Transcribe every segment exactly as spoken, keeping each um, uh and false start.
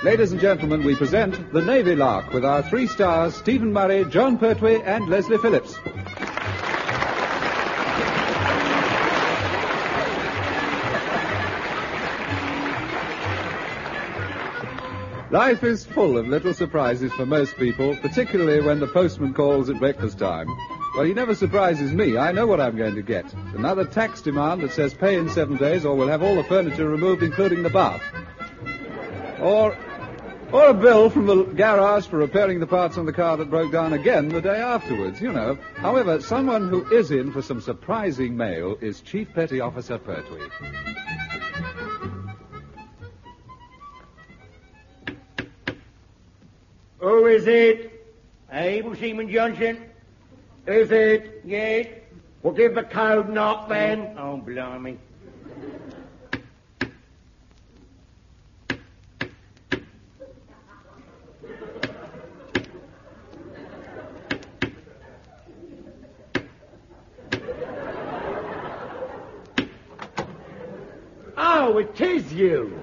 Ladies and gentlemen, we present The Navy Lark with our three stars, Stephen Murray, John Pertwee, and Leslie Phillips. Life is full of little surprises for most people, particularly when the postman calls at breakfast time. Well, he never surprises me. I know what I'm going to get. Another tax demand that says pay in seven days or we'll have all the furniture removed, including the bath. Or, or a bill from the garage for repairing the parts on the car that broke down again the day afterwards, you know. However, someone who is in for some surprising mail is Chief Petty Officer Pertwee. Who is it? Able Seaman Johnson. Is it? Yes. Well, give the code knock, then. Oh, blimey. Oh, it is you.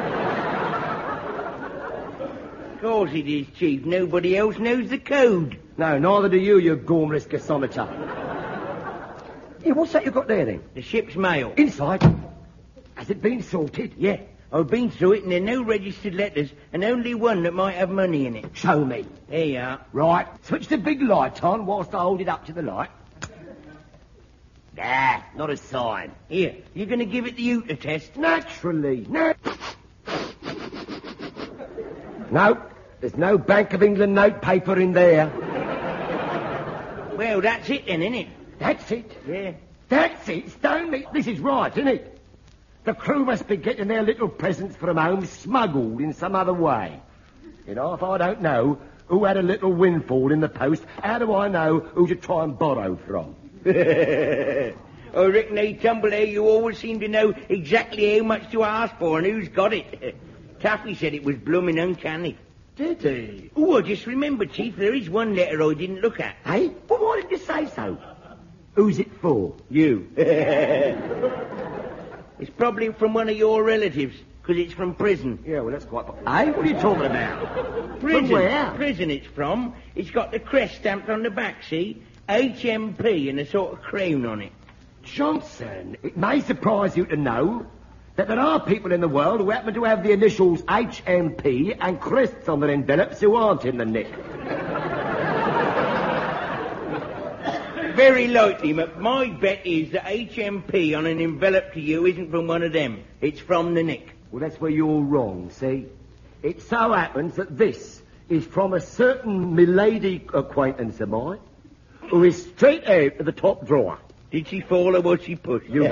Of course it is, Chief. Nobody else knows the code. No, neither do you, you gormless gasometer. Here, what's that you got there, then? The ship's mail. Inside? Has it been sorted? Yeah. I've been through it and there are no registered letters and only one that might have money in it. Show me. There you are. Right. Switch the big light on whilst I hold it up to the light. Nah, not a sign. Here, you're going to give it the Utah test? Naturally. No. No, there's no Bank of England note paper in there. Well, that's it then, isn't it? That's it? Yeah. That's it, Stoney. This is right, isn't it? The crew must be getting their little presents from home smuggled in some other way. You know, if I don't know who had a little windfall in the post, how do I know who to try and borrow from? I reckon they tumble there you always seem to know exactly how much to ask for and who's got it. Taffy said it was blooming uncanny. Did he? Oh, I just remembered, Chief, there is one letter I didn't look at. Hey? Well, why didn't you say so? Who's it for? You. It's probably from one of your relatives, because it's from prison. Yeah, well, that's quite... Hey, what are you talking about? Prison. From where? Prison it's from. It's got the crest stamped on the back, see? H M P and a sort of crown on it. Johnson, it may surprise you to know that there are people in the world who happen to have the initials H M P and crests on their envelopes who aren't in the nick. Very likely, but my bet is that H M P on an envelope to you isn't from one of them. It's from the nick. Well, that's where you're wrong, see? It so happens that this is from a certain milady acquaintance of mine who is straight out of the top drawer. Did she fall or was she pushed? You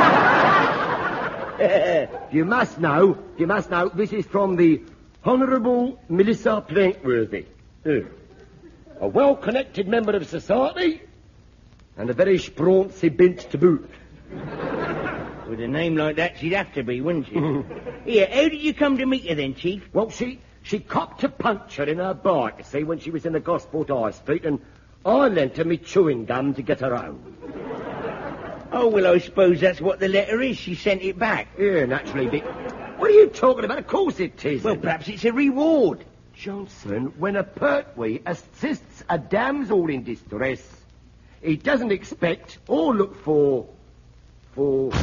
You must know, you must know, this is from the Honourable Melissa Plankworthy. Uh, a well-connected member of society and a very sprauncy bint to boot. With a name like that, she'd have to be, wouldn't she? Here, how did you come to meet her then, Chief? Well, she, she copped a puncture in her bike, you see, when she was in the Gosport High Street, and I lent her me chewing gum to get her home. Oh, well, I suppose that's what the letter is. She sent it back. Yeah, naturally, Dick. What are you talking about? Of course it is. Well, perhaps it's a reward. Johnson, when a Pertwee assists a damsel in distress, he doesn't expect or look for... for...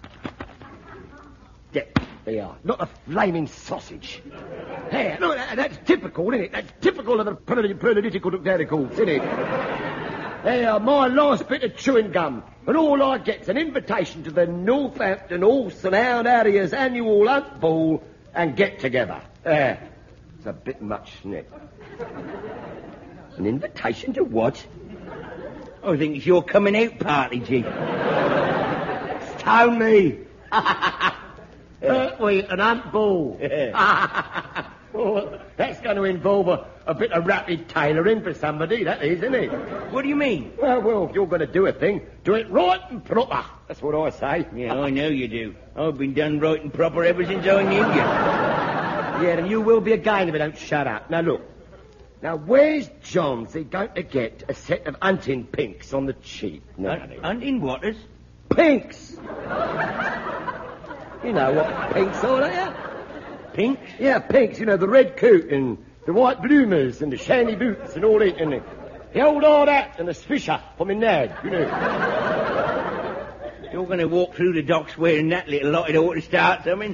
There, they are. Not a flaming sausage. There, look, that, that's typical, isn't it? That's typical of the political radicals, isn't it? There, my last bit of chewing gum. And all I get's an invitation to the Northampton Horse and Hound Harriers annual hunt ball and get-together. There. It's a bit much, isn't it? An invitation to what? I think it's your coming out party, Chief. Stone me. Pertwee and hunt ball. Oh, that's going to involve a, a bit of rapid tailoring for somebody, that is, isn't it? What do you mean? Well, well, if you're going to do a thing, do it right and proper. That's what I say. Yeah, I know you do. I've been done right and proper ever since I knew you. Yeah, and you will be again if you don't shut up. Now, look. Now, where's Johnsy going to get a set of hunting pinks on the cheap? No, Hunt, hunting waters? Pinks! You know what pinks are, don't you? Pinks? Yeah, pinks, you know, the red coat and the white bloomers and the shiny boots and all that, and the, the old hard hat and the swisher for my nag, you know. You're going to walk through the docks wearing that little lot, it ought to start something.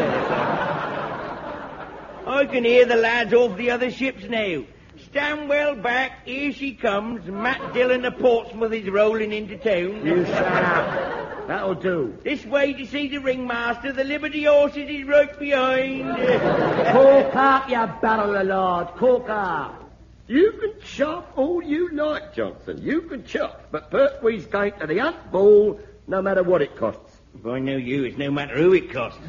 I can hear the lads off the other ships now. Stand well back, here she comes. Matt Dillon of Portsmouth is rolling into town. You shut up. That'll do. This way to see the ringmaster. The Liberty horses is right behind. Cork up, you barrel of lord. Cork up. You can chop all you like, Johnson. You can chop. But Pertwee's going to the hunt ball no matter what it costs. If I know you, it's no matter who it costs.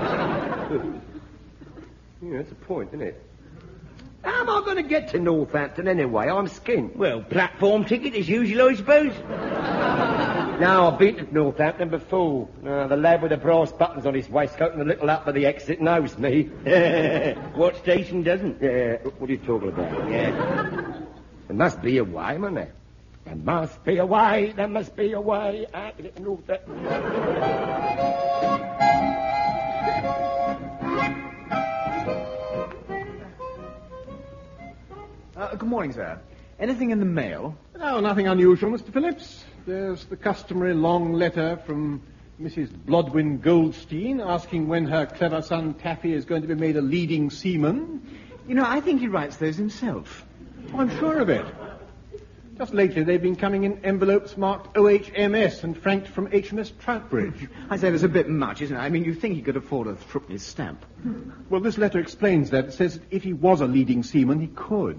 Yeah, that's a point, isn't it? How am I going to get to Northampton anyway? I'm skint. Well, platform ticket as usual, I suppose. No, I've been to Northampton before. Uh, the lad with the brass buttons on his waistcoat and the little up at the exit knows me. What station doesn't? Yeah, what are you talking about? Yeah. There must be a way, mustn't there? There must be a way, there must be a way out to get to Northampton. Uh, good morning, sir. Anything in the mail? No, nothing unusual, Mister Phillips. There's the customary long letter from Missus Blodwin Goldstein asking when her clever son Taffy is going to be made a leading seaman. You know, I think he writes those himself. Oh, I'm sure of it. Just lately they've been coming in envelopes marked O H M S and franked from H M S Troutbridge. I say there's a bit much, isn't it? I mean, you think he could afford a threepenny stamp. Well, this letter explains that. It says that if he was a leading seaman, he could.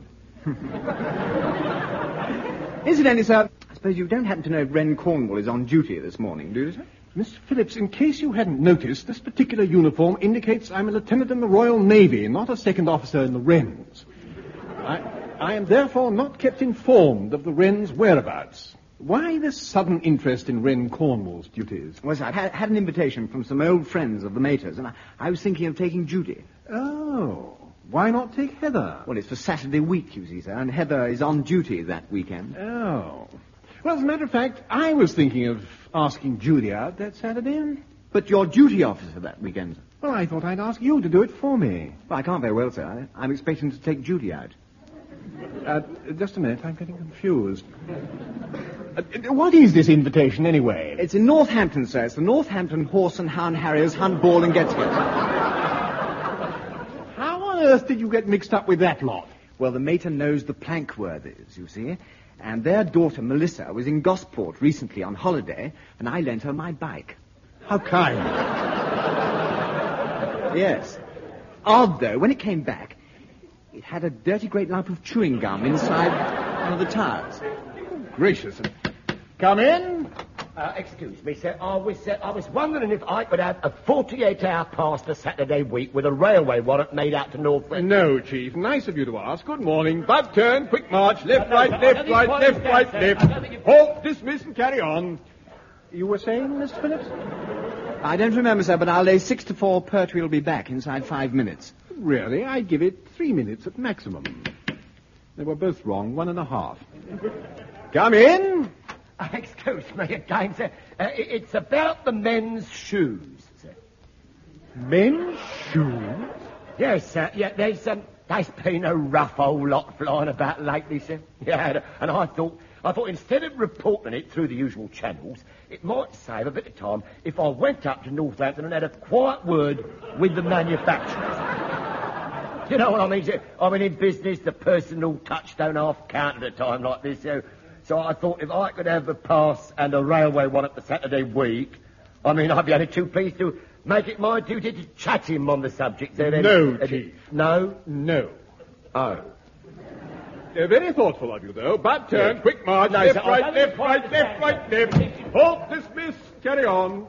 Incidentally, sir, I suppose you don't happen to know if Wren Cornwall is on duty this morning, do you, sir? Mister Phillips, in case you hadn't noticed, this particular uniform indicates I'm a lieutenant in the Royal Navy, not a second officer in the Wrens. I, I am therefore not kept informed of the Wrens' whereabouts. Why this sudden interest in Wren Cornwall's duties? Well, sir, I had, had an invitation from some old friends of the Maters, and I, I was thinking of taking Judy. Oh, why not take Heather? Well, it's for Saturday week, you see, sir, and Heather is on duty that weekend. Oh. Well, as a matter of fact, I was thinking of asking Judy out that Saturday. But you're duty officer that weekend, sir. Well, I thought I'd ask you to do it for me. Well, I can't very well, sir. I, I'm expecting to take Judy out. Uh, just a minute, I'm getting confused. Uh, what is this invitation, anyway? It's in Northampton, sir. It's the Northampton Horse and Hound Harriers Hunt Ball and Get-Together. How on earth did you get mixed up with that lot? Well, the mater knows the Plankworthys, you see, and their daughter, Melissa, was in Gosport recently on holiday, and I lent her my bike. How kind. Yes. Odd, though, when it came back, it had a dirty great lump of chewing gum inside one of the tires. Gracious. Come in. Uh, excuse me, sir. I was, uh, I was wondering if I could have a forty-eight hour pass for Saturday week with a railway warrant made out to Northwest. No, Chief. Nice of you to ask. Good morning. Bud turn. Quick march. Left, right, left, right, left, right, left. Halt, dismiss, and carry on. You were saying, Mister Phillips? I don't remember, sir, but I'll lay six to four Pertwee will be back inside five minutes. Really? I'd give it three minutes at maximum. They were both wrong. One and a half. Come in. Uh, excuse me again, sir. Uh, it- it's about the men's shoes, sir. Men's shoes? Yes, sir. Yeah, there's um, there's been a rough old lot flying about lately, sir. Yeah, and I thought, I thought instead of reporting it through the usual channels, it might save a bit of time if I went up to Northampton and had a quiet word with the manufacturers. You know what I mean, sir? I mean, in business, the personal touch don't half count at a time like this, so... So I thought if I could have a pass and a railway one at the Saturday week, I mean, I'd be only too pleased to make it my duty to chat him on the subject. So then, No, uh, Chief. No? No. Oh. They're very thoughtful of you, though. But turn, Yes. quick march, No, left, sir, I right, don't left, quite right, left, understand, right, left. Halt, dismiss, carry on.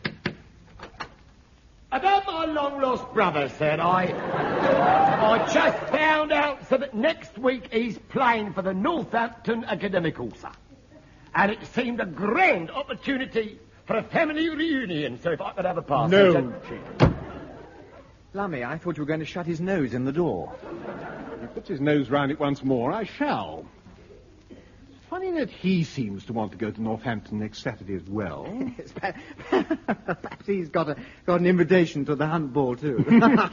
About my long-lost brother, sir, I... I just found out, so that next week he's playing for the Northampton Academical, sir. And it seemed a grand opportunity for a family reunion, so if I could have a pass... No, sir, Chief. Lummy, I thought you were going to shut his nose in the door. He puts his nose round it once more. I shall. Funny seeing that he seems to want to go to Northampton next Saturday as well. Yes, perhaps he's got a got an invitation to the hunt ball too.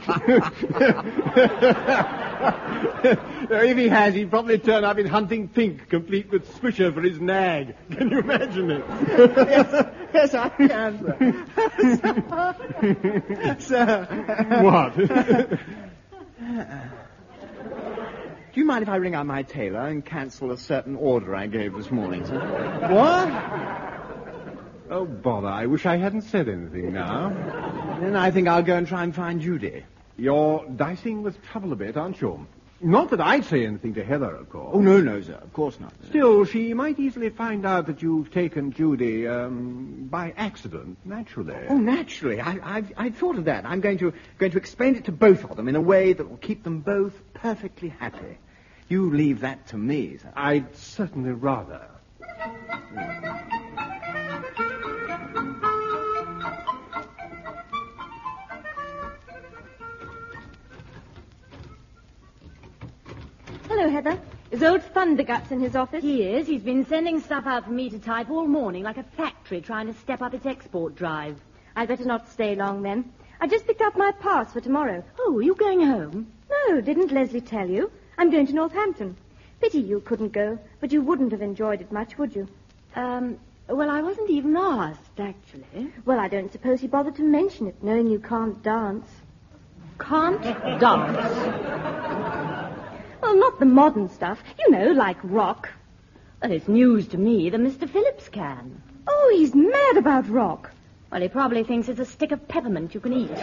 If he has, he'd probably turn up in hunting pink, complete with swisher for his nag. Can you imagine it? yes, yes, I can, sir. Sir. What? Do you mind if I ring up my tailor and cancel a certain order I gave this morning, sir? What? Oh, bother. I wish I hadn't said anything now. Then I think I'll go and try and find Judy. You're dicing with trouble a bit, aren't you? Not that I'd say anything to Heather, of course. Oh, no, no, sir. Of course not. Sir. Still, she might easily find out that you've taken Judy, um, by accident, naturally. Oh, naturally. I, I've, I've thought of that. I'm going to, going to explain it to both of them in a way that will keep them both perfectly happy. You leave that to me, sir. I'd certainly rather. Hello, Heather. Is old Thunderguts in his office? He is. He's been sending stuff out for me to type all morning like a factory trying to step up its export drive. I'd better not stay long, then. I just picked up my pass for tomorrow. Oh, are you going home? No, didn't Leslie tell you? I'm going to Northampton. Pity you couldn't go, but you wouldn't have enjoyed it much, would you? Um, well, I wasn't even asked, actually. Well, I don't suppose he bothered to mention it, knowing you can't dance. Can't dance? Well, not the modern stuff. You know, like rock. Well, it's news to me that Mister Phillips can. Oh, he's mad about rock. Well, he probably thinks it's a stick of peppermint you can eat.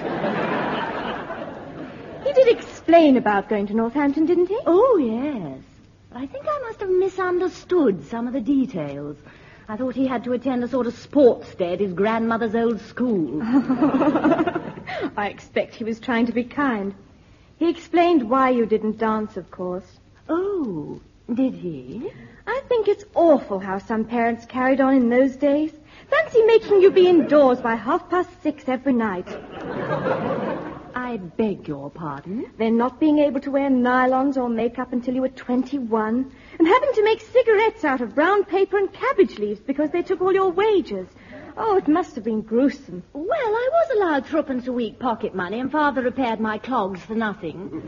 He did explain about going to Northampton, didn't he? Oh, yes. But I think I must have misunderstood some of the details. I thought he had to attend a sort of sports day at his grandmother's old school. I expect he was trying to be kind. He explained why you didn't dance, of course. Oh, did he? I think it's awful how some parents carried on in those days. Fancy making you be indoors by half past six every night. I beg your pardon? Then not being able to wear nylons or makeup until you were twenty-one, and having to make cigarettes out of brown paper and cabbage leaves because they took all your wages. Oh, it must have been gruesome. Well, I was allowed threepence a week pocket money, and Father repaired my clogs for nothing.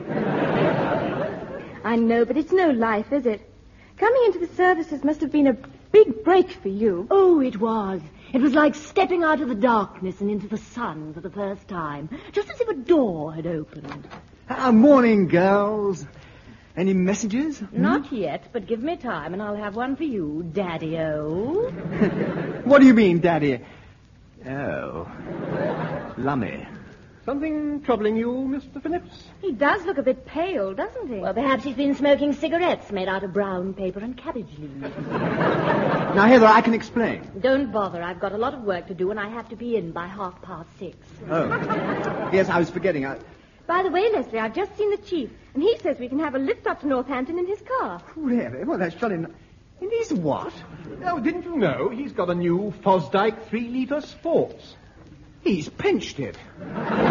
I know, but it's no life, is it? Coming into the services must have been a big break for you. Oh, it was. It was like stepping out of the darkness and into the sun for the first time, just as if a door had opened. Ah, morning, girls. Any messages? Not hmm? yet, but give me time and I'll have one for you, Daddy-o. What do you mean, Daddy? Oh. Lummy. Something troubling you, Mister Phillips? He does look a bit pale, doesn't he? Well, perhaps he's been smoking cigarettes made out of brown paper and cabbage leaves. Now, Heather, I can explain. Don't bother. I've got a lot of work to do and I have to be in by half past six. Oh. Yes, I was forgetting. I... By the way, Leslie, I've just seen the chief, and he says we can have a lift up to Northampton in his car. Really? Well, that's jolly... n- In his what? Oh, didn't you know? He's got a new Fosdyke three-litre Sports. He's pinched it. Oh,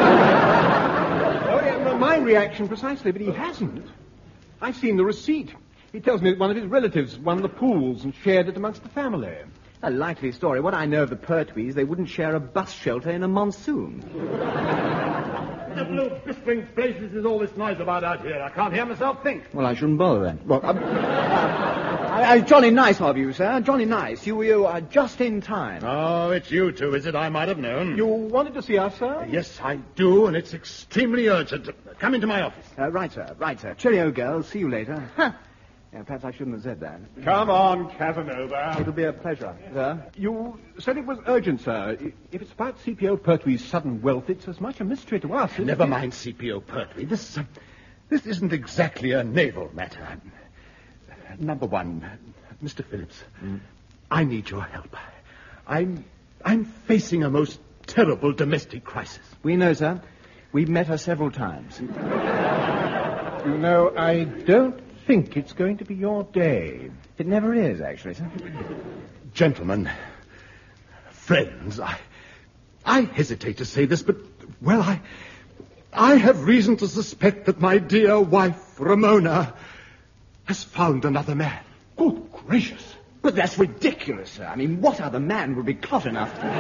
yeah, well, my reaction precisely, but he hasn't. I've seen the receipt. He tells me that one of his relatives won the pools and shared it amongst the family. A likely story. What I know of the Pertwees, they wouldn't share a bus shelter in a monsoon. What the blue bistering places is all this noise about out here? I can't hear myself think. Well, I shouldn't bother then. Well, um, uh, uh, jolly nice of you, sir. Jolly nice. You, you are just in time. Oh, it's you two, is it? I might have known. You wanted to see us, sir? Yes, I do, and it's extremely urgent. Come into my office. Uh, right, sir. Right, sir. Cheerio, girls. See you later. Huh. Yeah, perhaps I shouldn't have said that. Come on, Casanova. It'll be a pleasure, sir. You said it was urgent, sir. If it's about C P O Pertwee's sudden wealth, it's as much a mystery to us. Never it? mind C P O Pertwee. This, uh, this isn't exactly a naval matter. Number one, Mister Phillips, mm. I need your help. I'm, I'm facing a most terrible domestic crisis. We know, sir. We've met her several times. You know, I don't think it's going to be your day. It never is, actually, sir. Gentlemen, friends, I, I hesitate to say this, but, well, I, I have reason to suspect that my dear wife, Ramona, has found another man. Good gracious. But that's ridiculous, sir. I mean, what other man would be clot enough to...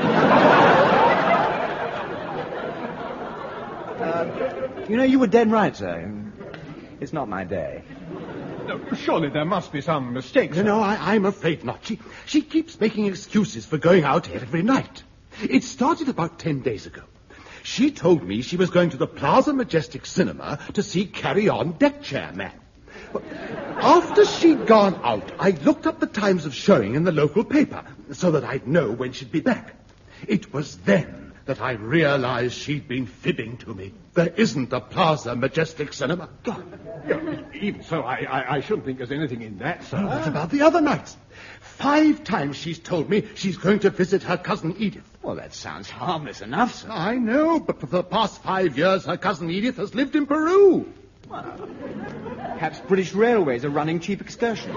uh, you know, you were dead right, sir. It's not my day. No, surely there must be some mistake, sir. No, no, I, I'm afraid not. She, she keeps making excuses for going out here every night. It started about ten days ago. She told me she was going to the Plaza Majestic Cinema to see Carry On Deck Chair Man. But after she'd gone out, I looked up the times of showing in the local paper so that I'd know when she'd be back. It was then that I realized she'd been fibbing to me. There isn't a Plaza Majestic Cinema. Yeah, even so, I, I, I shouldn't think there's anything in that, sir. What about the other nights? Five times she's told me she's going to visit her cousin Edith. Well, that sounds harmless enough, sir. I know, but for the past five years, her cousin Edith has lived in Peru. Well, perhaps British Railways are running cheap excursions.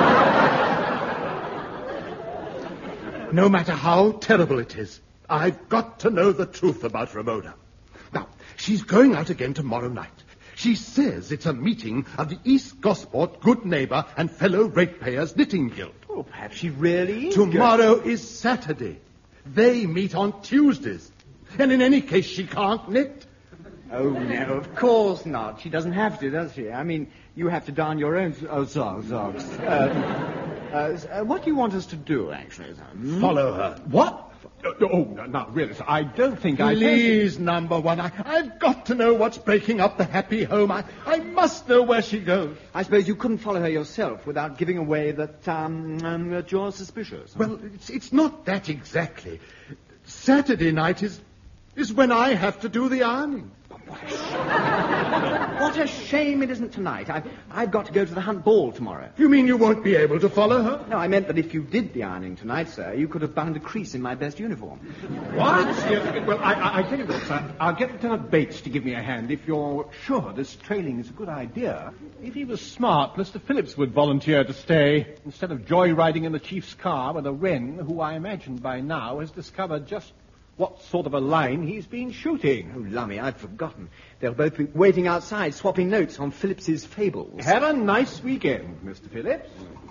No matter how terrible it is, I've got to know the truth about Ramona. Now, she's going out again tomorrow night. She says it's a meeting of the East Gosport Good Neighbour and Fellow Ratepayers Knitting Guild. Well, perhaps she really is. Tomorrow is Saturday. They meet on Tuesdays. And in any case, she can't knit. Oh, no, of course not. She doesn't have to, does she? I mean, you have to darn your own... Oh, socks, socks. Uh, uh, what do you want us to do, actually? Hmm? Follow her. What? Oh, oh no, no, really, sir, I don't think I... Please, number one, I, I've got to know what's breaking up the happy home. I, I must know where she goes. I suppose you couldn't follow her yourself without giving away that, um, um that you're suspicious. Huh? Well, it's, it's not that exactly. Saturday night is, is when I have to do the ironing. What a shame. What a shame it isn't tonight. I've, I've got to go to the Hunt Ball tomorrow. You mean you won't be able to follow her? No, I meant that if you did the ironing tonight, sir, you could have bound a crease in my best uniform. What? Yes, well, I, I, I tell you what, sir. I'll get Lieutenant Bates to give me a hand if you're sure this trailing is a good idea. If he was smart, Mister Phillips would volunteer to stay instead of joyriding in the chief's car with a wren who I imagine by now has discovered just what sort of a line he's been shooting. Oh, lummy, I'd forgotten. They'll both be waiting outside, swapping notes on Phillips's fables. Have a nice weekend, Mister Phillips.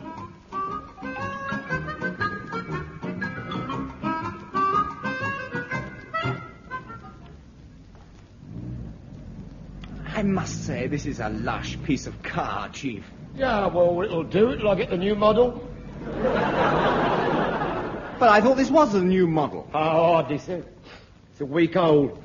I must say, this is a lush piece of car, Chief. Yeah, well, it'll do. It'll I get the new model? But I thought this was a new model. Oh, this is... It's a week old.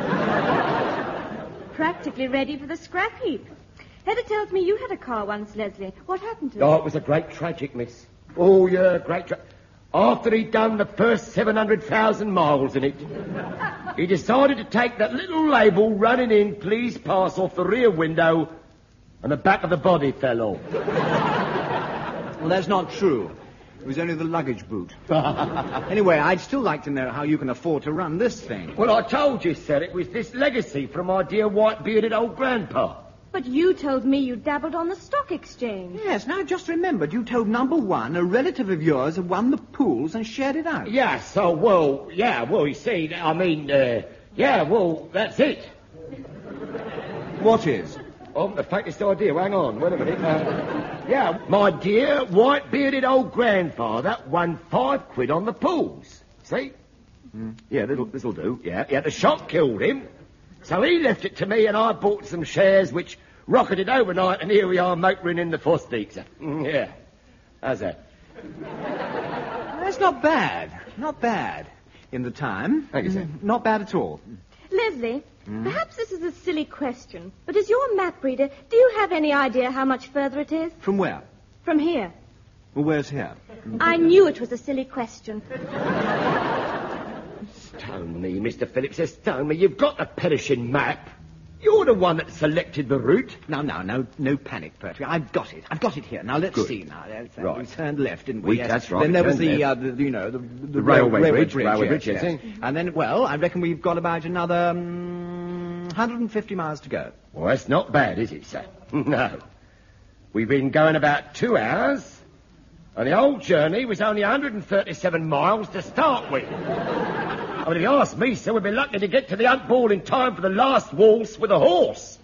Practically ready for the scrap heap. Heather tells me you had a car once, Leslie. What happened to it? Oh, it was a great tragic, miss. Oh, yeah, great tra- After he'd done the first seven hundred thousand miles in it, he decided to take that little label running in, please pass, off the rear window, and the back of the body fell off. Well, that's not true. It was only the luggage boot. Anyway, I'd still like to know how you can afford to run this thing. Well, I told you, sir, it was this legacy from my dear white-bearded old grandpa. But you told me you dabbled on the stock exchange. Yes, now I just remembered you told number one a relative of yours had won the pools and shared it out. Yeah, so, well, yeah, well, you see, I mean, uh, yeah, well, that's it. What is? Oh, the faintest idea. Hang on, wait a minute. Uh, yeah, my dear white-bearded old grandfather won five quid on the pools. See? Mm. Yeah, this'll, this'll do. Yeah, yeah, the shock killed him. So he left it to me and I bought some shares which rocketed overnight and here we are motoring in the Fosteeks. Mm, yeah. How's that? That's not bad. Not bad. In the time. Thank you, sir. Mm, not bad at all. Leslie, mm? perhaps this is a silly question, but as your map reader, do you have any idea how much further it is? From where? From here. Well, where's here? I knew it was a silly question. Stone me, Mister Phillips, stone me. You've got the perishing map. You're the one that selected the route. No, no, no, no panic, Bertie. I've got it. I've got it here. Now, let's Good. see now. Let's, uh, right. We turned left, didn't we? we yes. That's right. Then there was turned the, uh, left. the, you know, the, the, the railway, railway bridge. bridge. Railway yes, bridge, yes. yes. And then, well, I reckon we've got about another um, one hundred fifty miles to go. Well, that's not bad, is it, sir? No. We've been going about two hours, and the whole journey was only one hundred thirty-seven miles to start with. I mean, if you ask me, sir, we'd be lucky to get to the Hunt Ball in time for the last waltz with a horse.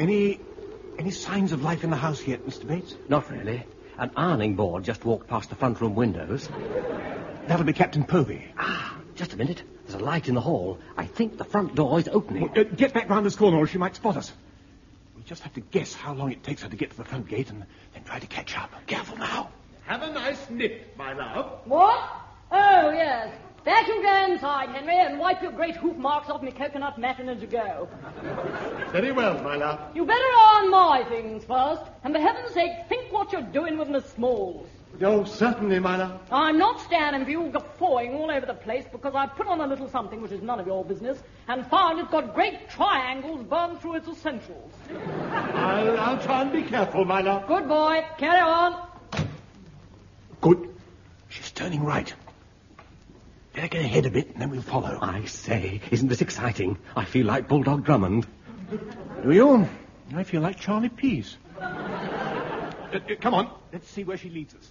Any... any signs of life in the house yet, Mister Bates? Not really. An ironing board just walked past the front room windows. That'll be Captain Povey. Ah, just a minute. There's a light in the hall. I think the front door is opening. Well, uh, get back round this corner or she might spot us. We just have to guess how long it takes her to get to the front gate and then try to catch up. Careful now. Have a nice nip, my love. What? Oh, yes. Back you go inside, Henry, and wipe your great hoof marks off me coconut matting as you go. Very well, my love. You better on my things first, and for heaven's sake, think what you're doing with Miss Smalls. Oh, certainly, my love. I'm not standing for you guffawing all over the place because I've put on a little something which is none of your business and found it's got great triangles burned through its essentials. I'll, I'll try and be careful, my love. Good boy. Carry on. Good. She's turning right. Better get ahead a bit and then we'll follow. I say, isn't this exciting? I feel like Bulldog Drummond. Do you? I feel like Charlie Pease. uh, uh, come on, let's see where she leads us.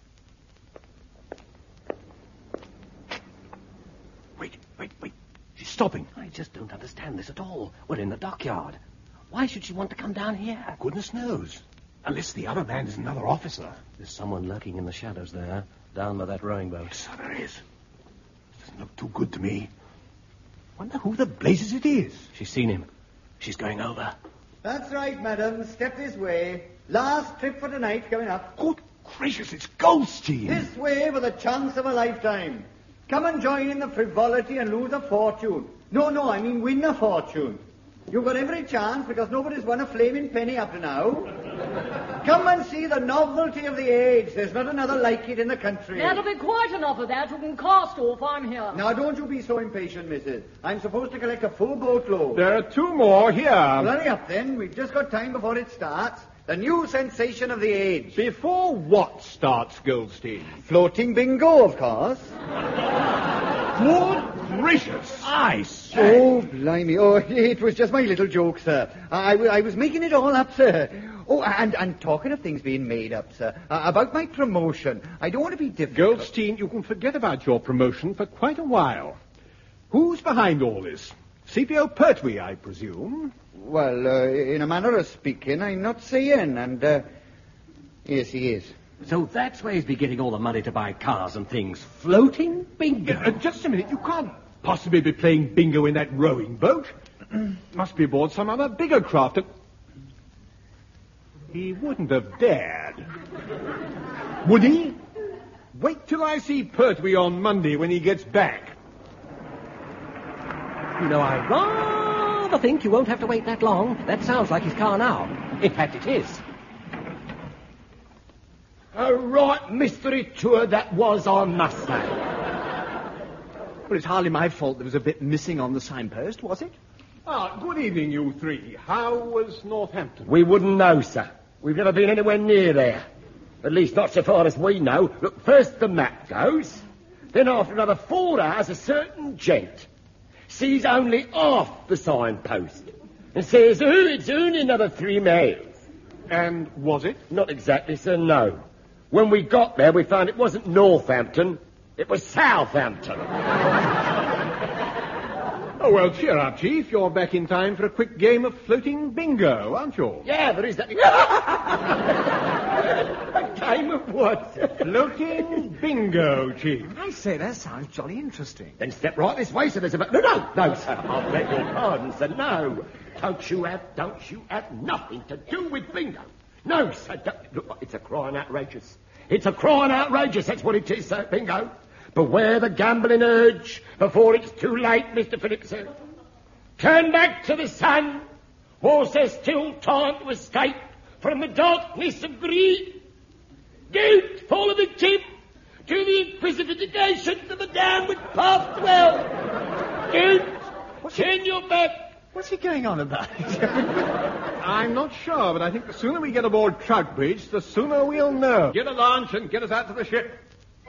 Wait, wait, wait. She's stopping. I just don't understand this at all. We're in the dockyard. Why should she want to come down here? Goodness knows. Unless the other man is another officer. There's someone lurking in the shadows there, down by that rowing boat. Yes, there is. Doesn't look too good to me. Wonder who the blazes it is. She's seen him. She's going over. That's right, madam. Step this way. Last trip for tonight coming up. Good gracious, it's Goldstein. This way with a chance of a lifetime. Come and join in the frivolity and lose a fortune. No, no, I mean win a fortune. You've got every chance because nobody's won a flaming penny up to now. Come and see the novelty of the age. There's not another like it in the country. That'll be quite enough of that. You can cast off. I'm here. Now, don't you be so impatient, missus. I'm supposed to collect a full boatload. There are two more here. Well, hurry up then. We've just got time before it starts. The new sensation of the age. Before what starts, Goldstein? Floating bingo, of course. Good gracious. I say. Oh, blimey. Oh, it was just my little joke, sir. I, I was making it all up, sir. Oh, and, and talking of things being made up, sir, uh, about my promotion, I don't want to be difficult. Goldstein, you can forget about your promotion for quite a while. Who's behind all this? C P O Pertwee, I presume. Well, uh, in a manner of speaking, I'm not saying, and, uh, yes, he is. So that's where he's been getting all the money to buy cars and things. Floating bingo. Uh, just a minute. You can't possibly be playing bingo in that rowing boat. Must be aboard some other bigger craft. He wouldn't have dared. Would he? Wait till I see Pertwee on Monday when he gets back. You know, I rather think you won't have to wait that long. That sounds like his car now. In fact, it is. A right mystery tour that was, I must say. Well, it's hardly my fault there was a bit missing on the signpost, was it? Ah, good evening, you three. How was Northampton? We wouldn't know, sir. We've never been anywhere near there. At least not so far as we know. Look, first the map goes. Then after another four hours, a certain gent sees only half the signpost and says, oh, it's only another three miles. And was it? Not exactly, sir, no. When we got there, we found it wasn't Northampton, it was Southampton. Oh, well, cheer up, Chief. You're back in time for a quick game of floating bingo, aren't you? Yeah, there is that... A game of what, sir? Floating bingo, Chief. I say, that sounds jolly interesting. Then step right this way, sir. There's a... No, no, no, sir. I beg your pardon, sir. No. Don't you have, don't you have nothing to do with bingo. No, sir. Don't, look, it's a crying outrageous. It's a crying outrageous. That's what it is, sir. Bingo. Beware the gambling urge before it's too late, Mister Phillipson. Turn back to the sun whilst there's still time to escape from the darkness of greed. Don't follow the tip to the inquisitifications of the downward path to hell. Don't turn your back. What's he going on about? I'm not sure, but I think the sooner we get aboard Troutbridge, the sooner we'll know. Get a launch and get us out to the ship.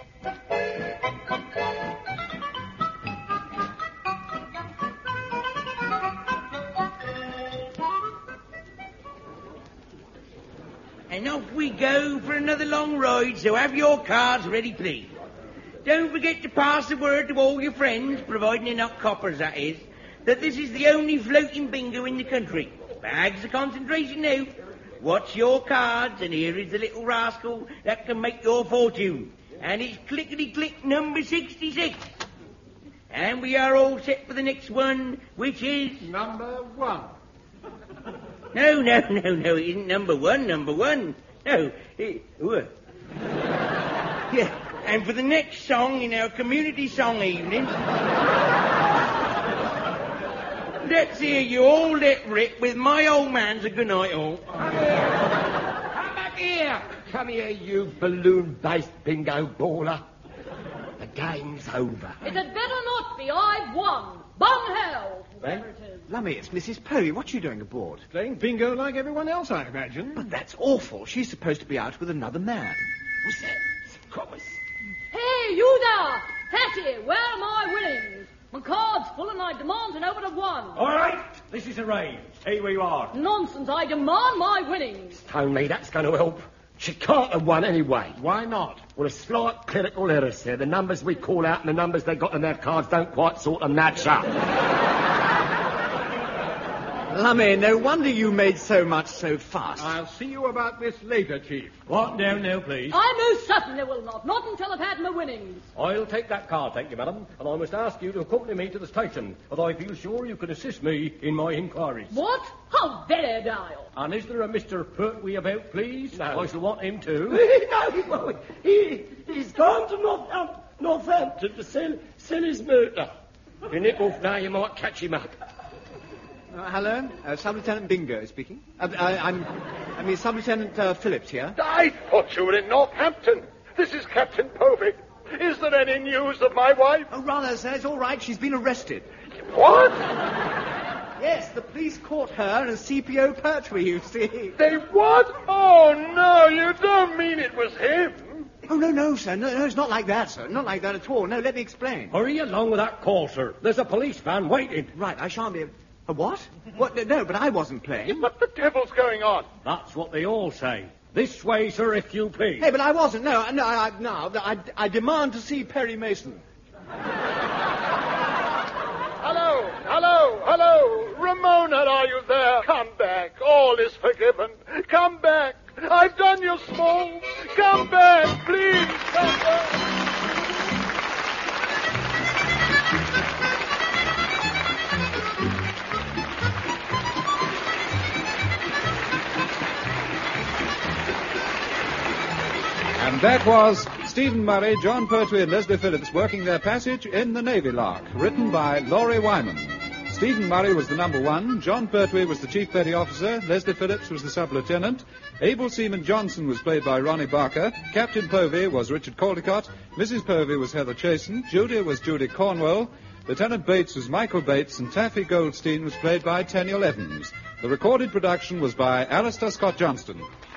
And off we go for another long ride, so have your cards ready, please. Don't forget to pass the word to all your friends, providing they're not coppers, that is, that this is the only floating bingo in the country. bags of concentration now. Watch your cards, and here is the little rascal that can make your fortune. And it's clickety-click number sixty-six. And we are all set for the next one, which is... Number one. No, no, no, no, it isn't number one, number one. No, it... Uh. Yeah, and for the next song in our community song evening... let's hear you all let rip with My Old Man's a Good Night All. Come here. Come back here. Come here, you balloon-based bingo baller. The game's over. It had better not be. I've won. Bung hell. Eh? Lummy, it's Missus Perry. What are you doing aboard? Playing bingo like everyone else, I imagine. But that's awful. She's supposed to be out with another man. What's that? Promise. Hey, you there! Hattie, where are my winnings? My card's full and I demand an over to one. All right, this is arranged. Stay where you are. Nonsense, I demand my winnings. Tony, that's going to help. She can't have won anyway. Why not? Well, a slight clerical error, sir. The numbers we call out and the numbers they got on their cards don't quite sort of match up. Lummy, no wonder you made so much so fast. I'll see you about this later, Chief. What down now, please? I most certainly will not. Not until I've had my winnings. I'll take that card, thank you, madam, and I must ask you to accompany me to the station, as I feel sure you can assist me in my inquiries. What? How very dial. And is there a Mister Pertwee about, please? No. I shall want him too. No, he won't. He, he's gone to North, Northampton to sell, sell his motor. If you nip off now, you might catch him up. Uh, hello, uh, Sub-Lieutenant Bingo speaking. Uh, I, I'm, I mean, Sub-Lieutenant uh, Phillips here. I thought you were in Northampton. This is Captain Povey. Is there any news of my wife? Oh, rather, sir. It's all right. She's been arrested. What? Yes, the police caught her and C P O Pertwee, you see. They what? Oh, no, you don't mean it was him. Oh, no, no, sir. No, no, it's not like that, sir. Not like that at all. No, let me explain. Hurry along with that call, sir. There's a police van waiting. Right, I shan't be... A what? What? No, no, but I wasn't playing. What the devil's going on? That's what they all say. This way, sir, if you please. Hey, but I wasn't. No, no, I, no. I, I demand to see Perry Mason. Hello, hello, hello. Ramona, are you there? Come back. All is forgiven. Come back. I've done you small. Come back, please. Come back. And that was Stephen Murray, John Pertwee and Leslie Phillips working their passage in The Navy Lark, written by Laurie Wyman. Stephen Murray was the number one, John Pertwee was the chief petty officer, Leslie Phillips was the sub-lieutenant, Able Seaman Johnson was played by Ronnie Barker, Captain Povey was Richard Caldecott, Missus Povey was Heather Chasen, Julia was Judy Cornwell, Lieutenant Bates was Michael Bates, and Taffy Goldstein was played by Tenniel Evans. The recorded production was by Alistair Scott Johnston.